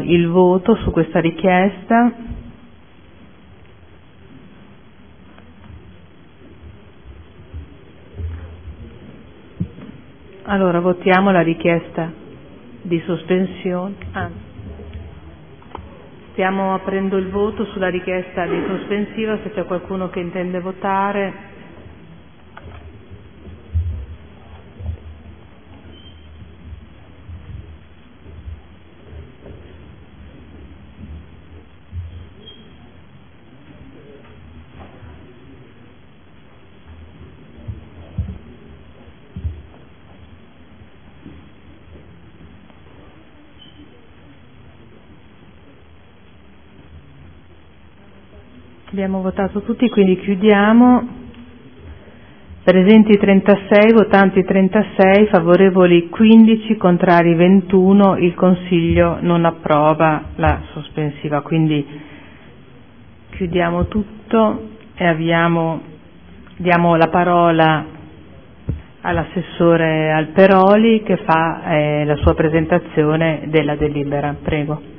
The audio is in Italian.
il voto su questa richiesta. Allora votiamo la richiesta di sospensione. Stiamo aprendo il voto sulla richiesta di sospensiva, se c'è qualcuno che intende votare. Abbiamo votato tutti, quindi chiudiamo. Presenti 36, votanti 36, favorevoli 15, contrari 21. Il Consiglio non approva la sospensiva, quindi chiudiamo tutto e diamo la parola all'assessore Alperoli che fa la sua presentazione della delibera. Prego.